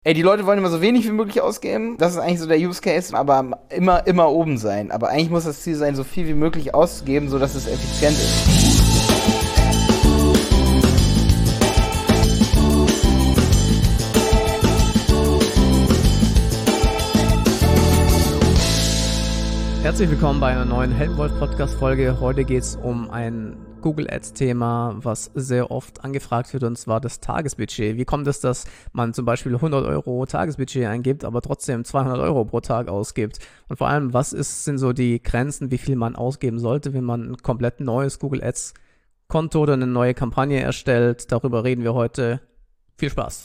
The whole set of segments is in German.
Ey, die Leute wollen immer so wenig wie möglich ausgeben. Das ist eigentlich so der Use Case, aber immer oben sein. Aber eigentlich muss das Ziel sein, so viel wie möglich auszugeben, sodass es effizient ist. Herzlich willkommen bei einer neuen Helmholtz-Podcast-Folge. Heute geht es um ein Google Ads-Thema, was sehr oft angefragt wird, und zwar das Tagesbudget. Wie kommt es, dass man zum Beispiel 100 Euro Tagesbudget eingibt, aber trotzdem 200 Euro pro Tag ausgibt? Und vor allem, sind so die Grenzen, wie viel man ausgeben sollte, wenn man ein komplett neues Google Ads-Konto oder eine neue Kampagne erstellt? Darüber reden wir heute. Viel Spaß!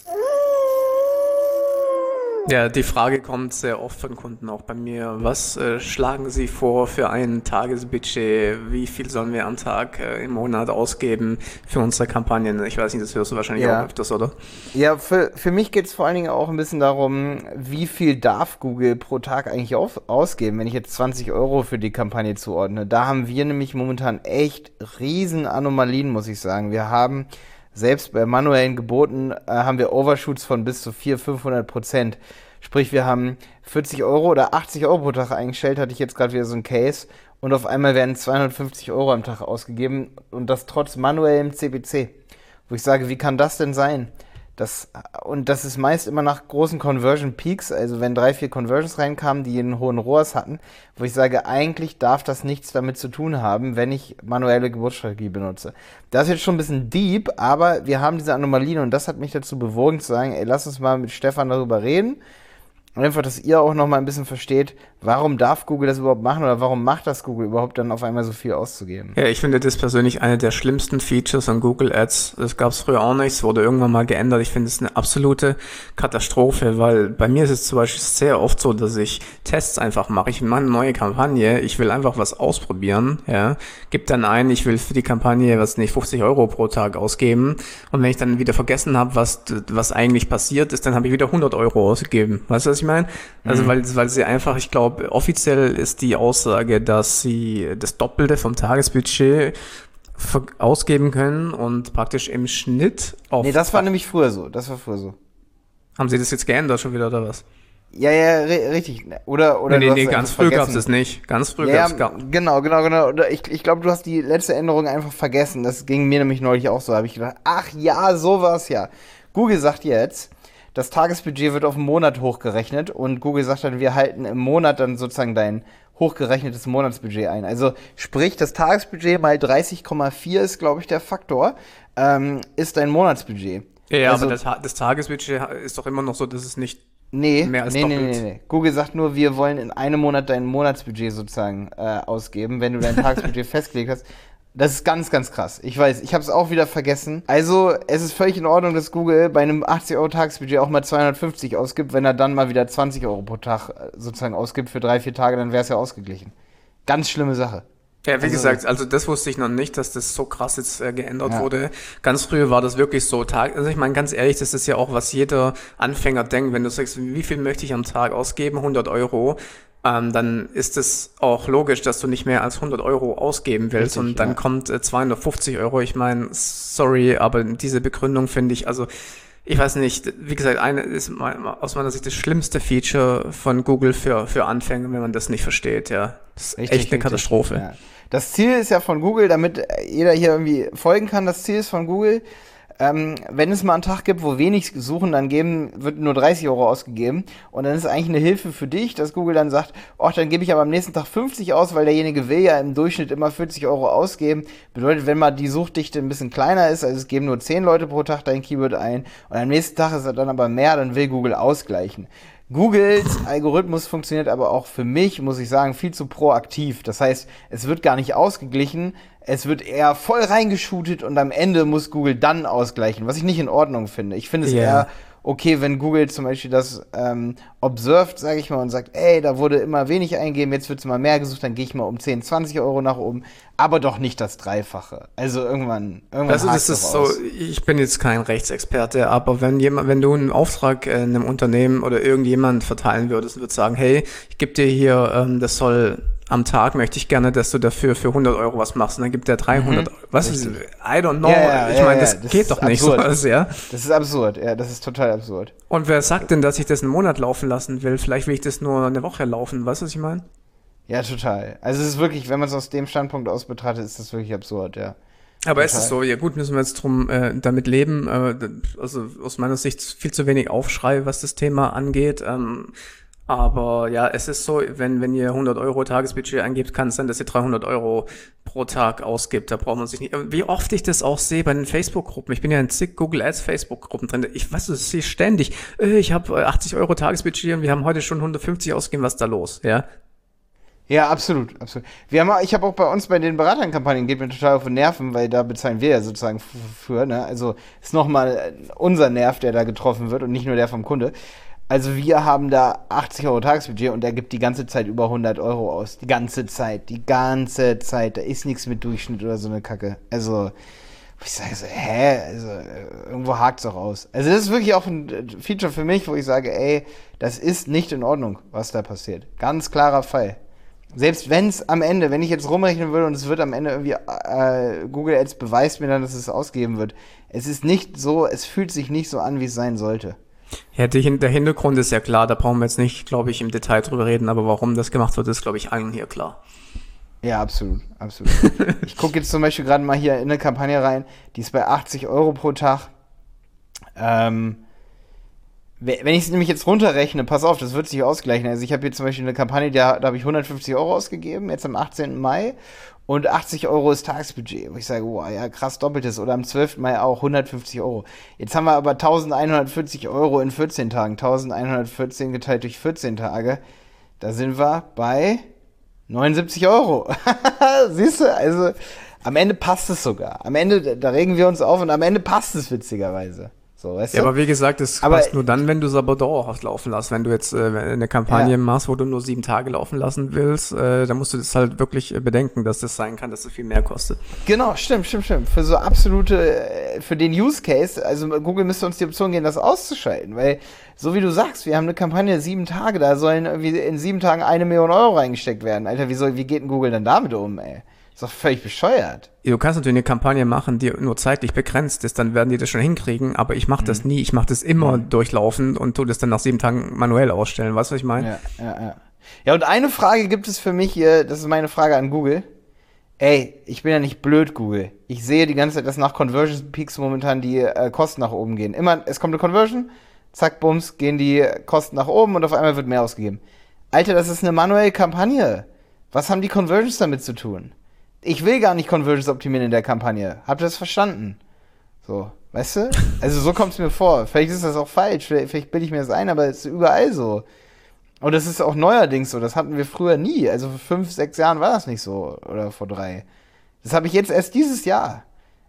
Ja, die Frage kommt sehr oft von Kunden, auch bei mir. Was schlagen Sie vor für ein Tagesbudget? Wie viel sollen wir am Tag im Monat ausgeben für unsere Kampagnen? Ich weiß nicht, das hörst du wahrscheinlich auch öfters, oder? Ja, für mich geht es vor allen Dingen auch ein bisschen darum, wie viel darf Google pro Tag eigentlich ausgeben, wenn ich jetzt 20 Euro für die Kampagne zuordne. Da haben wir nämlich momentan echt riesen Anomalien, muss ich sagen. Wir haben selbst bei manuellen Geboten haben wir Overshoots von bis zu 400-500%. Sprich, wir haben 40 Euro oder 80 Euro pro Tag eingestellt, hatte ich jetzt gerade wieder so ein Case. Und auf einmal werden 250 Euro am Tag ausgegeben. Und das trotz manuellem CPC. Wo ich sage, wie kann das denn sein? Das ist meist immer nach großen Conversion Peaks, also wenn 3-4 Conversions reinkamen, die einen hohen ROAS hatten, wo ich sage, eigentlich darf das nichts damit zu tun haben, wenn ich manuelle Geburtsstrategie benutze. Das ist jetzt schon ein bisschen deep, aber wir haben diese Anomalien und das hat mich dazu bewogen zu sagen, ey, lass uns mal mit Stefan darüber reden. Und einfach, dass ihr auch noch mal ein bisschen versteht, warum darf Google das überhaupt machen oder warum macht das Google überhaupt dann auf einmal so viel auszugeben? Ja, ich finde das persönlich eine der schlimmsten Features an Google Ads. Das gab es früher auch nicht, es wurde irgendwann mal geändert. Ich finde es eine absolute Katastrophe, weil bei mir ist es zum Beispiel sehr oft so, dass ich Tests einfach mache. Ich mache eine neue Kampagne, ich will einfach was ausprobieren, ja, gebe dann ein, ich will für die Kampagne, 50 Euro pro Tag ausgeben, und wenn ich dann wieder vergessen habe, was eigentlich passiert ist, dann habe ich wieder 100 Euro ausgegeben. Weißt du, was ich meine? Also weil sie einfach, ich glaube, offiziell ist die Aussage, dass sie das Doppelte vom Tagesbudget ausgeben können und praktisch im Schnitt auf... Nee, das war nämlich früher so. Das war früher so. Haben sie das jetzt geändert schon wieder, oder was? Ja, richtig. Oder Nee, ganz früh gab es das nicht. Ganz früh gab es Genau. Ich glaube, du hast die letzte Änderung einfach vergessen. Das ging mir nämlich neulich auch so. Da habe ich gedacht, ach ja, so war's ja. Google sagt jetzt, das Tagesbudget wird auf einen Monat hochgerechnet und Google sagt dann, wir halten im Monat dann sozusagen dein hochgerechnetes Monatsbudget ein. Also sprich, das Tagesbudget mal 30,4 ist, glaube ich, der Faktor, ist dein Monatsbudget. Ja, also, aber das Tagesbudget ist doch immer noch so, dass es nicht mehr als doppelt. Nee. Google sagt nur, wir wollen in einem Monat dein Monatsbudget sozusagen ausgeben, wenn du dein Tagesbudget festgelegt hast. Das ist ganz, ganz krass. Ich weiß, ich habe es auch wieder vergessen. Also, es ist völlig in Ordnung, dass Google bei einem 80 Euro Tagesbudget auch mal 250 ausgibt, wenn er dann mal wieder 20 Euro pro Tag sozusagen ausgibt für 3-4 Tage, dann wäre es ja ausgeglichen. Ganz schlimme Sache. Ja, wie gesagt, also das wusste ich noch nicht, dass das so krass jetzt geändert wurde. Ganz früher war das wirklich so, also ich meine, ganz ehrlich, das ist ja auch, was jeder Anfänger denkt, wenn du sagst, wie viel möchte ich am Tag ausgeben, 100 Euro, dann ist es auch logisch, dass du nicht mehr als 100 Euro ausgeben willst. Richtig, und dann kommt 250 Euro. Ich meine, sorry, aber diese Begründung finde ich, also ich weiß nicht, wie gesagt, eine ist aus meiner Sicht das schlimmste Feature von Google für Anfänger, wenn man das nicht versteht, ja. Das ist echt eine Katastrophe. Ja. Das Ziel ist ja von Google, damit jeder hier irgendwie folgen kann, das Ziel ist von Google, wenn es mal einen Tag gibt, wo wenig suchen, dann wird nur 30 Euro ausgegeben. Und dann ist eigentlich eine Hilfe für dich, dass Google dann sagt, dann gebe ich aber am nächsten Tag 50 aus, weil derjenige will ja im Durchschnitt immer 40 Euro ausgeben. Bedeutet, wenn mal die Suchdichte ein bisschen kleiner ist, also es geben nur 10 Leute pro Tag dein Keyword ein und am nächsten Tag ist er dann aber mehr, dann will Google ausgleichen. Googles Algorithmus funktioniert aber auch für mich, muss ich sagen, viel zu proaktiv. Das heißt, es wird gar nicht ausgeglichen, es wird eher voll reingeschootet und am Ende muss Google dann ausgleichen, was ich nicht in Ordnung finde. Ich finde es eher okay, wenn Google zum Beispiel das observed, sage ich mal, und sagt, ey, da wurde immer wenig eingegeben, jetzt wird es mal mehr gesucht, dann gehe ich mal um 10, 20 Euro nach oben, aber doch nicht das Dreifache. Also irgendwann also das ist so, ich bin jetzt kein Rechtsexperte, aber wenn du einen Auftrag einem Unternehmen oder irgendjemand verteilen würdest und würdest sagen, hey, ich gebe dir hier, das soll am Tag möchte ich gerne, dass du dafür für 100 Euro was machst. Und dann gibt der 300 Euro. Was ist, I don't know. Ich meine, das geht doch nicht so. Das ist absurd, ja, das ist total absurd. Und wer sagt denn, dass ich das einen Monat laufen lassen will? Vielleicht will ich das nur eine Woche laufen. Weißt du, was ich meine? Ja, total. Also es ist wirklich, wenn man es aus dem Standpunkt aus betrachtet, ist das wirklich absurd, ja. Aber ist es so, ja gut, müssen wir jetzt damit leben. Also aus meiner Sicht viel zu wenig Aufschrei, was das Thema angeht. Aber ja, es ist so, wenn ihr 100 Euro Tagesbudget eingebt, kann es sein, dass ihr 300 Euro pro Tag ausgibt. Da braucht man sich nicht. Wie oft ich das auch sehe bei den Facebook-Gruppen. Ich bin ja in zig Google Ads Facebook-Gruppen drin. Ich weiß, das sehe ich ständig. Ich habe 80 Euro Tagesbudget und wir haben heute schon 150 ausgegeben. Was ist da los? Ja. Ja, absolut, absolut. Ich habe auch bei uns bei den Beraternkampagnen, geht mir total auf den Nerven, weil da bezahlen wir ja sozusagen für, ne? Also ist nochmal unser Nerv, der da getroffen wird und nicht nur der vom Kunde. Also wir haben da 80 Euro Tagesbudget und der gibt die ganze Zeit über 100 Euro aus. Die ganze Zeit. Da ist nichts mit Durchschnitt oder so eine Kacke. Also, ich sage so, also irgendwo hakt's doch aus. Also das ist wirklich auch ein Feature für mich, wo ich sage, ey, das ist nicht in Ordnung, was da passiert. Ganz klarer Fall. Selbst wenn es am Ende, wenn ich jetzt rumrechnen würde und es wird am Ende irgendwie, Google Ads beweist mir dann, dass es ausgeben wird. Es ist nicht so, es fühlt sich nicht so an, wie es sein sollte. Ja, der Hintergrund ist ja klar, da brauchen wir jetzt nicht, glaube ich, im Detail drüber reden, aber warum das gemacht wird, ist, glaube ich, allen hier klar. Ja, absolut, absolut. Ich gucke jetzt zum Beispiel gerade mal hier in eine Kampagne rein, die ist bei 80 Euro pro Tag. Wenn ich es nämlich jetzt runterrechne, pass auf, das wird sich ausgleichen. Also ich habe hier zum Beispiel eine Kampagne, da habe ich 150 Euro ausgegeben, jetzt am 18. Mai. Und 80 Euro ist Tagesbudget. Wo ich sage, wow, ja, krass, doppeltes. Oder am 12. Mai auch 150 Euro. Jetzt haben wir aber 1140 Euro in 14 Tagen. 1114 geteilt durch 14 Tage. Da sind wir bei 79 Euro. Siehst du, also am Ende passt es sogar. Am Ende, da regen wir uns auf und am Ende passt es witzigerweise. So, weißt du? Ja, aber wie gesagt, das passt nur dann, wenn du es aber dauerhaft laufen lässt. Wenn du jetzt eine Kampagne machst, wo du nur 7 Tage laufen lassen willst, dann musst du das halt wirklich bedenken, dass das sein kann, dass es viel mehr kostet. Genau, stimmt. Für so absolute, für den Use Case, also Google müsste uns die Option geben, das auszuschalten, weil, so wie du sagst, wir haben eine Kampagne 7 Tage, da sollen irgendwie in 7 Tagen 1 Million Euro reingesteckt werden. Alter, wie geht denn Google dann damit um, ey? Ist doch völlig bescheuert. Du kannst natürlich eine Kampagne machen, die nur zeitlich begrenzt ist, dann werden die das schon hinkriegen, aber ich mache das nie. Ich mache das immer durchlaufen und tue das dann nach 7 Tagen manuell ausstellen. Weißt du, was ich meine? Ja, und eine Frage gibt es für mich hier, das ist meine Frage an Google. Ey, ich bin ja nicht blöd, Google. Ich sehe die ganze Zeit, dass nach Conversion Peaks momentan die Kosten nach oben gehen. Immer, es kommt eine Conversion, zack, bums, gehen die Kosten nach oben und auf einmal wird mehr ausgegeben. Alter, das ist eine manuelle Kampagne. Was haben die Conversions damit zu tun? Ich will gar nicht Conversions optimieren in der Kampagne. Habt ihr das verstanden? So, weißt du? Also so kommt es mir vor. Vielleicht ist das auch falsch, vielleicht bilde ich mir das ein, aber es ist überall so. Und das ist auch neuerdings so, das hatten wir früher nie. Also vor 5, 6 Jahren war das nicht so. Oder vor 3. Das habe ich jetzt erst dieses Jahr.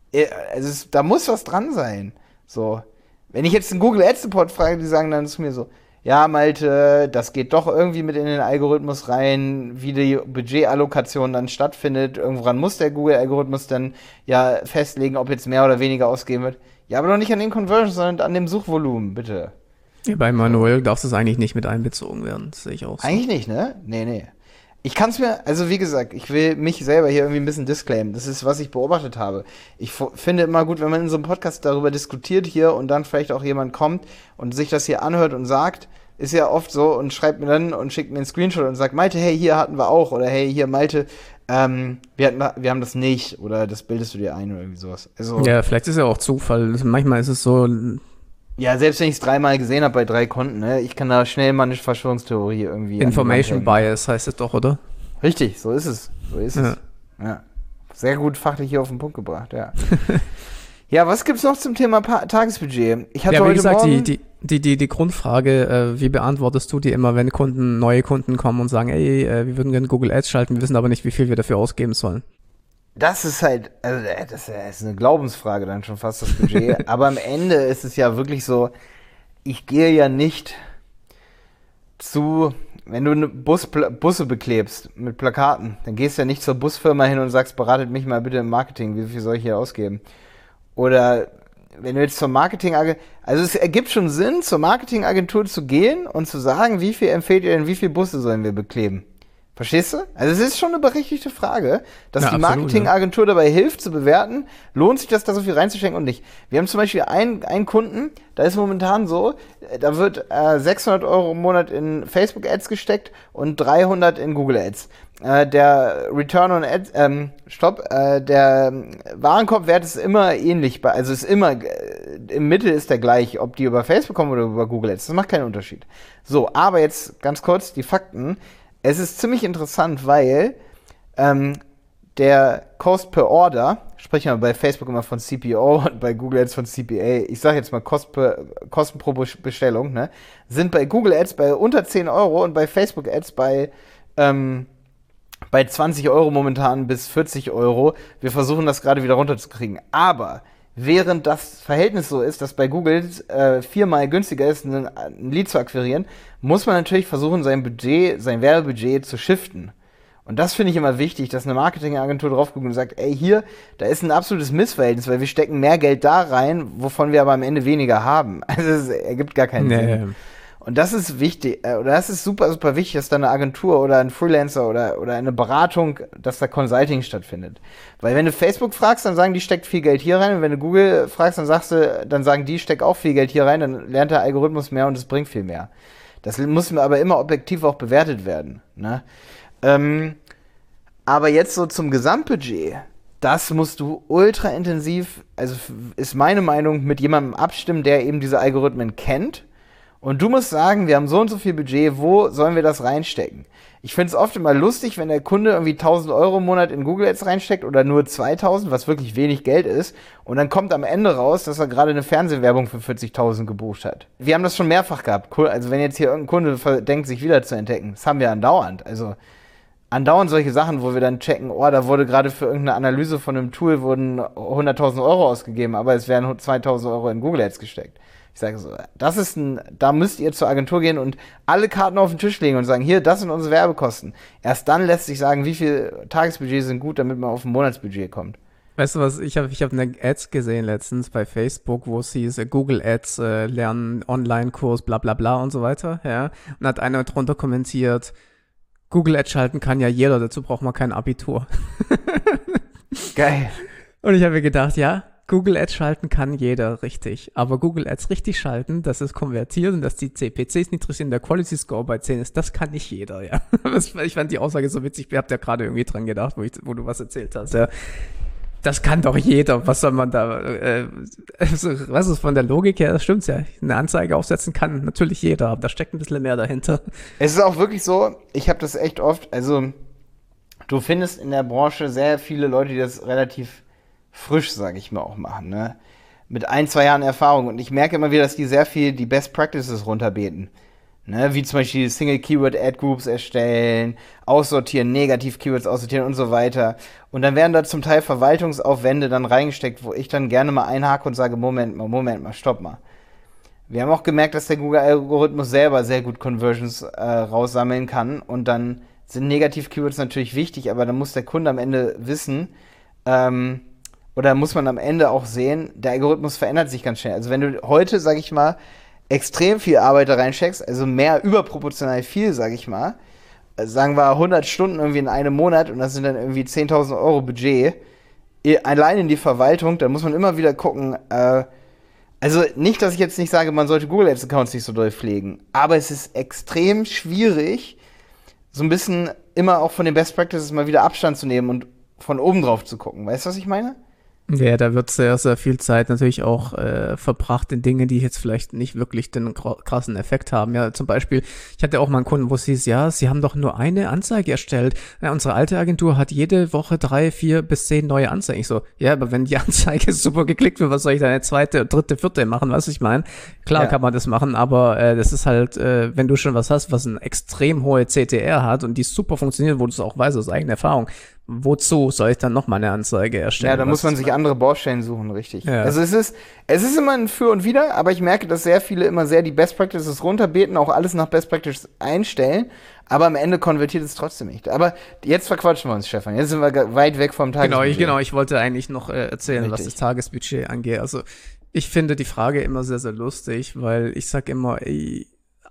Also da muss was dran sein. So. Wenn ich jetzt einen Google Ads Support frage, die sagen dann zu mir so, ja, Malte, das geht doch irgendwie mit in den Algorithmus rein, wie die Budgetallokation dann stattfindet. Irgendwann muss der Google-Algorithmus dann ja festlegen, ob jetzt mehr oder weniger ausgeben wird. Ja, aber doch nicht an den Conversions, sondern an dem Suchvolumen, bitte. Ja, bei manuell darf es eigentlich nicht mit einbezogen werden, das sehe ich auch so. Eigentlich nicht, ne? Nee. Ich kann es mir, also wie gesagt, ich will mich selber hier irgendwie ein bisschen disclaimen. Das ist, was ich beobachtet habe. Ich finde immer gut, wenn man in so einem Podcast darüber diskutiert hier und dann vielleicht auch jemand kommt und sich das hier anhört und sagt, ist ja oft so und schreibt mir dann und schickt mir einen Screenshot und sagt, Malte, hey, hier hatten wir auch. Oder hey, hier, Malte, wir haben das nicht. Oder das bildest du dir ein oder irgendwie sowas. Also, ja, vielleicht ist ja auch Zufall. Manchmal ist es so. Ja, selbst wenn ich es 3-mal gesehen habe bei 3 Konten, ne, ich kann da schnell mal eine Verschwörungstheorie irgendwie. Information Bias heißt es doch, oder? Richtig, so ist es. Ja. Sehr gut fachlich hier auf den Punkt gebracht, ja. Ja, was gibt's noch zum Thema Tagesbudget? Ich hatte ja, wie gesagt, Morgen die Grundfrage, wie beantwortest du die immer, wenn neue Kunden kommen und sagen, ey, wir würden gerne Google Ads schalten, wir wissen aber nicht, wie viel wir dafür ausgeben sollen? Das ist halt, also das ist eine Glaubensfrage dann schon fast, das Budget. Aber am Ende ist es ja wirklich so, ich gehe ja nicht wenn du Busse beklebst mit Plakaten, dann gehst du ja nicht zur Busfirma hin und sagst, beratet mich mal bitte im Marketing, wie viel soll ich hier ausgeben? Oder wenn du jetzt zur Marketingagentur, also es ergibt schon Sinn, zur Marketingagentur zu gehen und zu sagen, wie viel empfehlt ihr denn, wie viele Busse sollen wir bekleben? Verstehst du? Also es ist schon eine berechtigte Frage, dass Ja, die absolut, Marketingagentur dabei hilft zu bewerten, lohnt sich das, da so viel reinzustecken und nicht. Wir haben zum Beispiel einen Kunden, da ist momentan so, da wird 600 Euro im Monat in Facebook-Ads gesteckt und 300 in Google-Ads. Der Return on Ads, der Warenkorbwert ist immer ähnlich, also ist immer, im Mittel ist der gleich, ob die über Facebook kommen oder über Google Ads. Das macht keinen Unterschied. So, aber jetzt ganz kurz die Fakten. Es ist ziemlich interessant, weil der Cost per Order, sprechen wir bei Facebook immer von CPO und bei Google Ads von CPA, ich sage jetzt mal Kosten pro Bestellung, ne, sind bei Google Ads bei unter 10 Euro und bei Facebook Ads bei 20 Euro momentan bis 40 Euro. Wir versuchen das gerade wieder runterzukriegen. Aber während das Verhältnis so ist, dass bei Google 4-mal günstiger ist, ein Lead zu akquirieren, muss man natürlich versuchen, sein Werbebudget zu shiften. Und das finde ich immer wichtig, dass eine Marketingagentur drauf guckt und sagt, ey, hier, da ist ein absolutes Missverhältnis, weil wir stecken mehr Geld da rein, wovon wir aber am Ende weniger haben. Also es ergibt gar keinen Sinn. Und das ist wichtig, oder das ist super, super wichtig, dass da eine Agentur oder ein Freelancer oder eine Beratung, dass da Consulting stattfindet. Weil wenn du Facebook fragst, dann sagen die, steckt viel Geld hier rein. Und wenn du Google fragst, dann sagen die, steckt auch viel Geld hier rein. Dann lernt der Algorithmus mehr und es bringt viel mehr. Das muss aber immer objektiv auch bewertet werden. Ne? Aber jetzt so zum Gesamtbudget. Das musst du ultra intensiv, also ist meine Meinung, mit jemandem abstimmen, der eben diese Algorithmen kennt. Und du musst sagen, wir haben so und so viel Budget, wo sollen wir das reinstecken? Ich finde es oft immer lustig, wenn der Kunde irgendwie 1.000 Euro im Monat in Google Ads reinsteckt oder nur 2.000, was wirklich wenig Geld ist. Und dann kommt am Ende raus, dass er gerade eine Fernsehwerbung für 40.000 gebucht hat. Wir haben das schon mehrfach gehabt. Also wenn jetzt hier irgendein Kunde denkt, sich wieder zu entdecken, das haben wir andauernd. Also andauernd solche Sachen, wo wir dann checken, oh, da wurde gerade für irgendeine Analyse von einem Tool wurden 100.000 Euro ausgegeben, aber es werden 2.000 Euro in Google Ads gesteckt. Ich sage so, da müsst ihr zur Agentur gehen und alle Karten auf den Tisch legen und sagen, hier, das sind unsere Werbekosten. Erst dann lässt sich sagen, wie viel Tagesbudgets sind gut, damit man auf ein Monatsbudget kommt. Weißt du was, ich hab eine Ads gesehen letztens bei Facebook, wo es hieß, Google Ads lernen, Online-Kurs, bla bla bla und so weiter, ja. Und hat einer drunter kommentiert, Google Ads schalten kann ja jeder, dazu braucht man kein Abitur. Geil. Und ich habe mir gedacht, ja, Google Ads schalten kann jeder, richtig. Aber Google Ads richtig schalten, dass es konvertiert und dass die CPCs niedrig sind, der Quality Score bei 10 ist, das kann nicht jeder, ja. Ich fand die Aussage so witzig, ich hab da gerade irgendwie dran gedacht, wo du was erzählt hast, ja. Das kann doch jeder, was soll man da, was ist von der Logik her, das stimmt ja. Eine Anzeige aufsetzen kann natürlich jeder, aber da steckt ein bisschen mehr dahinter. Es ist auch wirklich so, ich habe das echt oft, also du findest in der Branche sehr viele Leute, die das relativ frisch, sage ich mal, auch machen, ne? Mit 1-2 Jahren Erfahrung. Und ich merke immer wieder, dass die sehr viel die Best Practices runterbeten. Ne? Wie zum Beispiel Single-Keyword-Ad-Groups erstellen, aussortieren, Negativ-Keywords aussortieren und so weiter. Und dann werden da zum Teil Verwaltungsaufwände dann reingesteckt, wo ich dann gerne mal einhake und sage, Moment mal, stopp mal. Wir haben auch gemerkt, dass der Google-Algorithmus selber sehr gut Conversions raussammeln kann. Und dann sind Negativ-Keywords natürlich wichtig, aber dann muss der Kunde am Ende wissen, oder muss man am Ende auch sehen, der Algorithmus verändert sich ganz schnell. Also wenn du heute, sag ich mal, extrem viel Arbeit da reinsteckst, also mehr überproportional viel, sag ich mal, sagen wir 100 Stunden irgendwie in einem Monat und das sind dann irgendwie 10.000 Euro Budget, allein in die Verwaltung, dann muss man immer wieder gucken, also nicht, dass ich jetzt nicht sage, man sollte Google Ads Accounts nicht so doll pflegen, aber es ist extrem schwierig, so ein bisschen immer auch von den Best Practices mal wieder Abstand zu nehmen und von oben drauf zu gucken. Weißt du, was ich meine? Ja, da wird sehr, sehr viel Zeit natürlich auch verbracht in Dinge, die jetzt vielleicht nicht wirklich den krassen Effekt haben. Ja, zum Beispiel, ich hatte auch mal einen Kunden, wo es hieß, ja, sie haben doch nur eine Anzeige erstellt. Ja, unsere alte Agentur hat jede Woche 3, 4 bis 10 neue Anzeigen. Ich so, ja, aber wenn die Anzeige super geklickt wird, was soll ich da eine zweite, dritte, vierte machen, was ich meine? Klar kann man das machen, aber das ist halt, wenn du schon was hast, was eine extrem hohe CTR hat und die super funktioniert, wo du es auch weißt aus eigener Erfahrung, wozu soll ich dann noch mal eine Anzeige erstellen? Ja, da muss man sich andere Baustellen suchen, richtig. Ja. Also es ist immer ein Für und Wider, aber ich merke, dass sehr viele immer sehr die Best Practices runterbeten, auch alles nach Best Practices einstellen, aber am Ende konvertiert es trotzdem nicht. Aber jetzt verquatschen wir uns, Stefan. Jetzt sind wir weit weg vom Tagesbudget. Genau, ich wollte eigentlich noch erzählen, richtig, was das Tagesbudget angeht. Also ich finde die Frage immer sehr, sehr lustig, weil ich sag immer,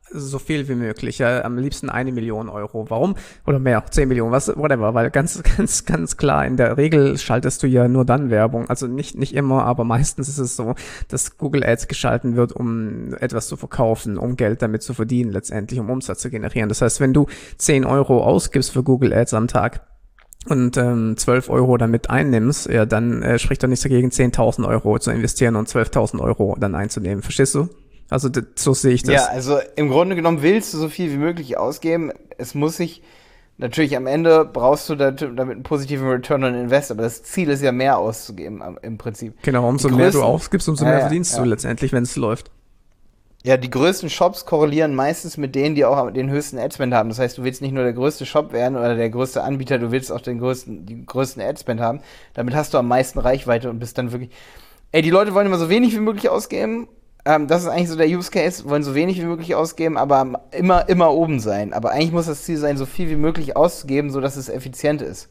so viel wie möglich, ja, am liebsten 1 Million Euro. Warum? Oder mehr, 10 Millionen, whatever, weil ganz klar, in der Regel schaltest du ja nur dann Werbung, also nicht immer, aber meistens ist es so, dass Google Ads geschalten wird, um etwas zu verkaufen, um Geld damit zu verdienen, letztendlich, um Umsatz zu generieren. Das heißt, wenn du 10 Euro ausgibst für Google Ads am Tag und 12 Euro damit einnimmst, ja, dann spricht doch nichts dagegen, 10.000 Euro zu investieren und 12.000 Euro dann einzunehmen. Verstehst du? Also so sehe ich das. Ja, also im Grunde genommen willst du so viel wie möglich ausgeben. Es muss sich, natürlich am Ende brauchst du damit einen positiven Return on Invest, aber das Ziel ist ja mehr auszugeben im Prinzip. Genau, umso mehr du ausgibst, umso mehr verdienst du letztendlich, wenn es läuft. Ja, die größten Shops korrelieren meistens mit denen, die auch den höchsten Adspend haben. Das heißt, du willst nicht nur der größte Shop werden oder der größte Anbieter, du willst auch die größten Adspend haben. Damit hast du am meisten Reichweite und bist dann wirklich... die Leute wollen immer so wenig wie möglich ausgeben. Das ist eigentlich so der Use Case, wollen so wenig wie möglich ausgeben, aber immer oben sein. Aber eigentlich muss das Ziel sein, so viel wie möglich auszugeben, sodass es effizient ist.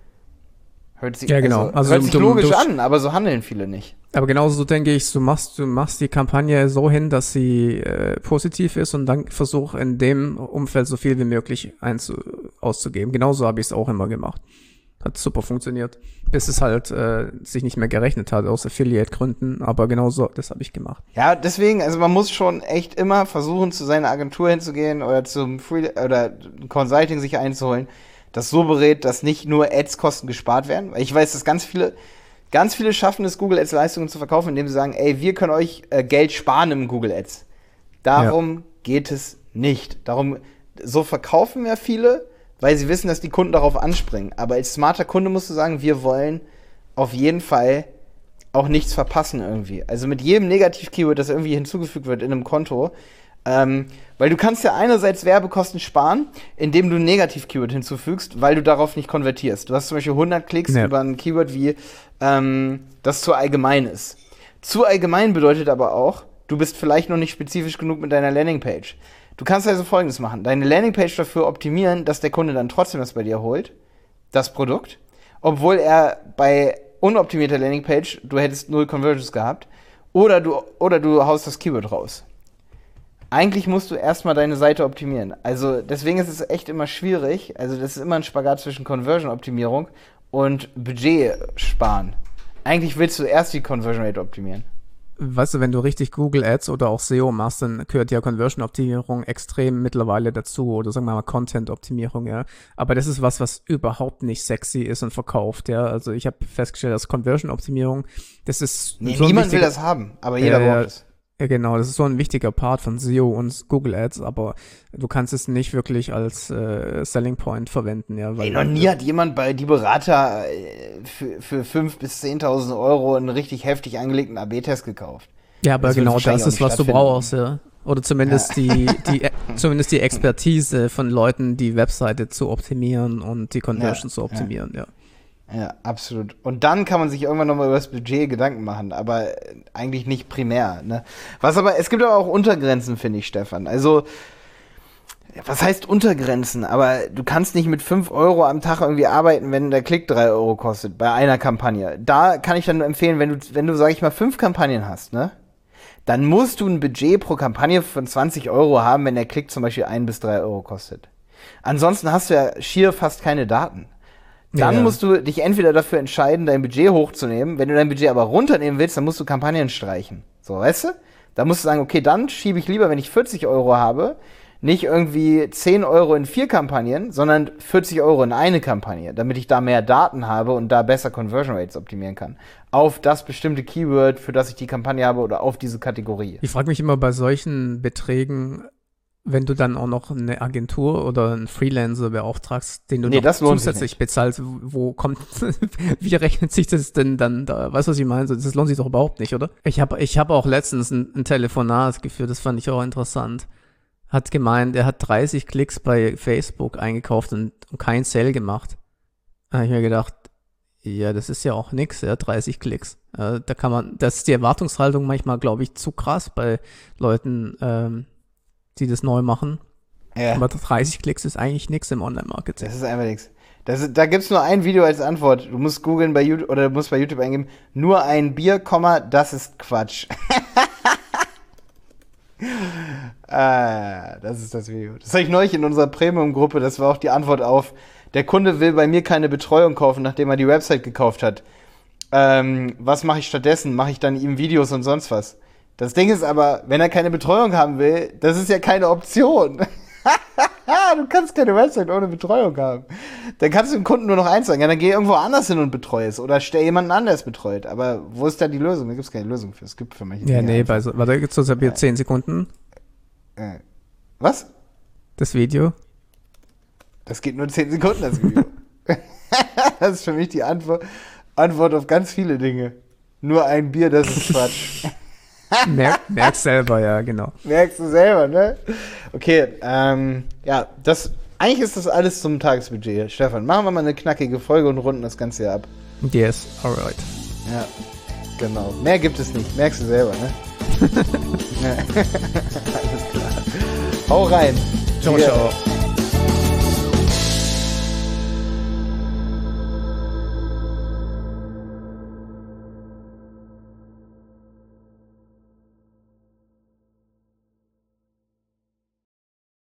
Hört sich logisch an, aber so handeln viele nicht. Aber genauso denke ich, du machst die Kampagne so hin, dass sie positiv ist und dann versuch in dem Umfeld so viel wie möglich auszugeben. Genauso habe ich es auch immer gemacht. Hat super funktioniert, bis es halt sich nicht mehr gerechnet hat aus Affiliate-Gründen, aber genauso, das habe ich gemacht. Ja, deswegen, also man muss schon echt immer versuchen, zu seiner Agentur hinzugehen oder zum Consulting sich einzuholen, das so berät, dass nicht nur Ads-Kosten gespart werden, weil ich weiß, dass ganz viele schaffen es, Google Ads-Leistungen zu verkaufen, indem sie sagen, ey, wir können euch Geld sparen im Google Ads. Darum geht es nicht. So verkaufen ja viele, weil sie wissen, dass die Kunden darauf anspringen. Aber als smarter Kunde musst du sagen, wir wollen auf jeden Fall auch nichts verpassen irgendwie. Also mit jedem Negativ-Keyword, das irgendwie hinzugefügt wird in einem Konto, weil du kannst ja einerseits Werbekosten sparen, indem du ein Negativ-Keyword hinzufügst, weil du darauf nicht konvertierst. Du hast zum Beispiel 100 Klicks über ein Keyword wie das zu allgemein ist. Zu allgemein bedeutet aber auch, du bist vielleicht noch nicht spezifisch genug mit deiner Landingpage. Du kannst also Folgendes machen. Deine Landingpage dafür optimieren, dass der Kunde dann trotzdem das bei dir holt, das Produkt, obwohl er bei unoptimierter Landingpage, du hättest 0 Conversions gehabt, oder du haust das Keyword raus. Eigentlich musst du erstmal deine Seite optimieren. Also deswegen ist es echt immer schwierig. Also das ist immer ein Spagat zwischen Conversion-Optimierung und Budget sparen. Eigentlich willst du erst die Conversion Rate optimieren. Weißt du, wenn du richtig Google Ads oder auch SEO machst, dann gehört ja Conversion-Optimierung extrem mittlerweile dazu oder sagen wir mal Content-Optimierung, ja. Aber das ist was überhaupt nicht sexy ist und verkauft, ja. Also ich habe festgestellt, dass Conversion-Optimierung, das ist niemand will das haben, aber jeder braucht es. Ja, genau, das ist so ein wichtiger Part von SEO und Google Ads, aber du kannst es nicht wirklich als Selling Point verwenden, ja. Weil noch nie hat jemand bei die Berater für 5.000 bis 10.000 Euro einen richtig heftig angelegten AB-Test gekauft. Ja, aber genau das ist, was du brauchst, ja. Oder zumindest zumindest die Expertise von Leuten, die Webseite zu optimieren und die Conversion zu optimieren, ja. Ja, absolut. Und dann kann man sich irgendwann nochmal über das Budget Gedanken machen, aber eigentlich nicht primär, ne? Es gibt aber auch Untergrenzen, finde ich, Stefan. Also, was heißt Untergrenzen? Aber du kannst nicht mit 5 Euro am Tag irgendwie arbeiten, wenn der Klick 3 Euro kostet, bei einer Kampagne. Da kann ich dann nur empfehlen, wenn du, sag ich mal, 5 Kampagnen hast, ne? Dann musst du ein Budget pro Kampagne von 20 Euro haben, wenn der Klick zum Beispiel 1 bis 3 Euro kostet. Ansonsten hast du ja schier fast keine Daten. Dann musst du dich entweder dafür entscheiden, dein Budget hochzunehmen. Wenn du dein Budget aber runternehmen willst, dann musst du Kampagnen streichen. So, weißt du? Da musst du sagen, okay, dann schiebe ich lieber, wenn ich 40 Euro habe, nicht irgendwie 10 Euro in 4 Kampagnen, sondern 40 Euro in eine Kampagne, damit ich da mehr Daten habe und da besser Conversion Rates optimieren kann. Auf das bestimmte Keyword, für das ich die Kampagne habe oder auf diese Kategorie. Ich frage mich immer bei solchen Beträgen, wenn du dann auch noch eine Agentur oder einen Freelancer beauftragst, den du noch zusätzlich bezahlst, wie rechnet sich das denn dann da? Weißt du, was ich meine? Das lohnt sich doch überhaupt nicht, oder? Ich hab auch letztens ein Telefonat geführt, das fand ich auch interessant. Hat gemeint, er hat 30 Klicks bei Facebook eingekauft und kein Sale gemacht. Da habe ich mir gedacht, ja, das ist ja auch nix, ja, 30 Klicks. Da das ist die Erwartungshaltung manchmal, glaube ich, zu krass bei Leuten, die das neu machen. Ja. Aber 30 Klicks ist eigentlich nichts im Online-Marketing. Das ist einfach nichts. Da gibt's nur ein Video als Antwort. Du musst googeln bei YouTube oder du musst bei YouTube eingeben, nur ein Bier, das ist Quatsch. Das ist das Video. Das habe ich neulich in unserer Premium-Gruppe, das war auch die Antwort auf, der Kunde will bei mir keine Betreuung kaufen, nachdem er die Website gekauft hat. Was mache ich stattdessen? Mache ich dann ihm Videos und sonst was? Das Ding ist aber, wenn er keine Betreuung haben will, das ist ja keine Option. Du kannst keine Website ohne Betreuung haben. Dann kannst du dem Kunden nur noch eins sagen, ja, dann geh irgendwo anders hin und betreue es. Oder stell jemanden an, der es betreut. Aber wo ist da die Lösung? Da gibt es keine Lösung für. Es gibt für manche Ja, nee, warte, gibt's das hier 10 Sekunden? Was? Das Video? Das geht nur 10 Sekunden, das Video. Das ist für mich die Antwort auf ganz viele Dinge. Nur ein Bier, das ist Quatsch. Merkst selber, ja, genau. Merkst du selber, ne? Okay, ja, eigentlich ist das alles zum Tagesbudget. Stefan, machen wir mal eine knackige Folge und runden das Ganze hier ab. Yes, alright. Ja, genau. Mehr gibt es nicht. Merkst du selber, ne? Alles klar. Hau rein. Ciao, ciao.